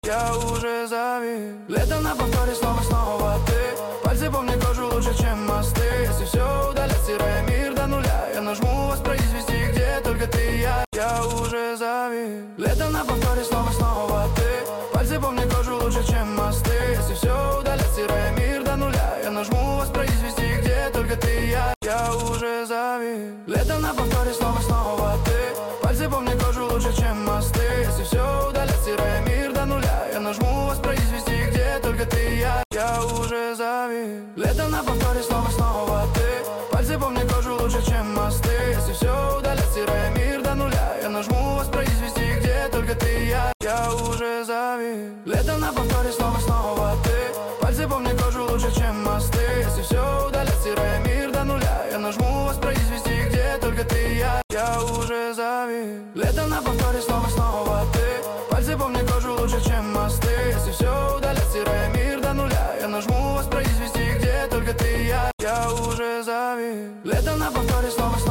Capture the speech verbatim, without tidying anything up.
Я уже завис. Лето на повторе снова, снова ты. Пальцы помни кожу лучше, чем мосты. Если все удалят, стирая мир до нуля, я нажму воспроизвести, где только ты и я. Я уже завис. Лето на повторе снова, снова ты. Пальцы помни кожу лучше, чем мосты. Если все удалят, стирая мир до нуля, я нажму воспроизвести, где только ты и я. Я уже завис. Лето на повторе снова, снова ты. Пальцы помни кожу лучше, чем мосты. Если все удалят, стирая мир до нуля, я нажму воспроизвести, где только ты и я. Я уже завис. Лето на повторе снова, снова ты. Пальцы помни кожу лучше, чем мосты. Если все удалят, стирая мир до нуля, я нажму воспроизвести, где только ты и я. Я уже завис. Лето на повторе снова, снова ты. Пальцы помни кожу лучше, чем мосты. Если все удалят, стирая мир до нуля, я нажму воспроизвести, где только ты и я. Я уже завис. Лето на повторе снова, снова ты. Пальцы помни кожу лучше, чем мосты. Если все удалят, стирая мир до нуля, я нажму воспроизвести, где только ты и я. Я уже завис. Лето на повторе снова, снова